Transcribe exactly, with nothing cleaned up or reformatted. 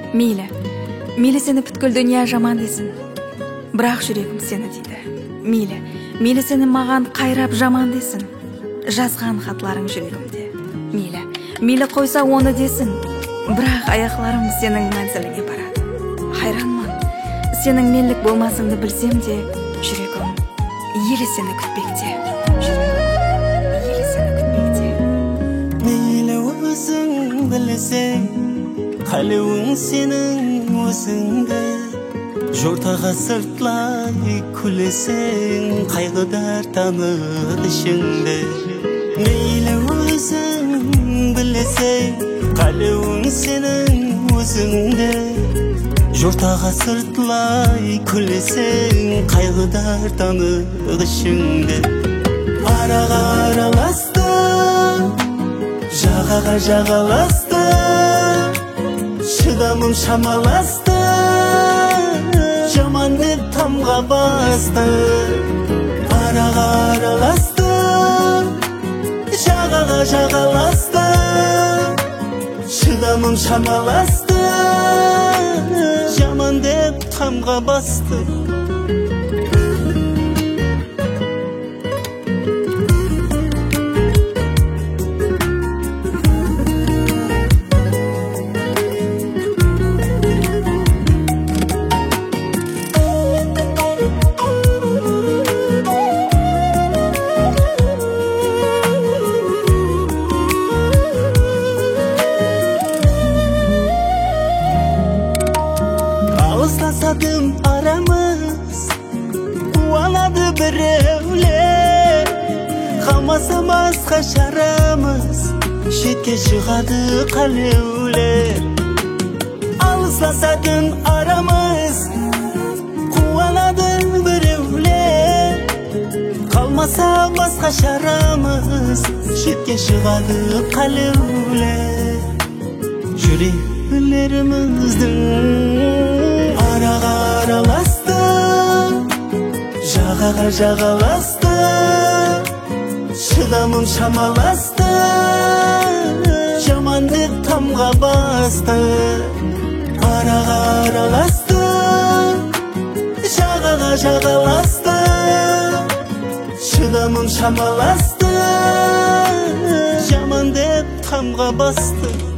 Мейлі, мейлі сені бүткіл дүния жаман десін, бірақ жүрегім сені дейді. Мейлі, мейлі сені маған қайрап жаман десін, жазған хатларың жүрегімде. Мейлі, мейлі қойса оны десін, бірақ аяқларым сенің мәнзіліңе барады. Хайранмын, сенің менлік болмасыңды білсем де, жүрегім елі сені күтпекте. Жүрегім елі сені күтпекте. Мейлі өзің білсең, қалауың сенің өзіңді, жортаға сыртлай күлесең, қайғыдар таныр ішіңді. Мейлі өзің білсең, қалауың сенің өзіңді, жортаға сыртлай күлесең, қайғыдар таныр ішіңді. Араға араласты, жағаға жағаласты, шыдамым шамаласты, жаманды тамға басты. Араға араласты, жағаға жағаласты, шыдамым шамаласты, жаманды тамға басты. Alsasаdım aramız, quvanadı біреулер, қалмаса басқа шарамыз, шетке шығады қалеулер. Алсасаdım aramız, quvanadı біреулер, қалмаса басқа шарамыз, шетке шығады қалеулер. Жүректеріміздің араға араласты, жағаға жағаласты, шыдамым шамаласты, жаманды тамға басты. Араға араласты, жағаға жағаласты, шыдамым шамаласты, жаманды тамға басты.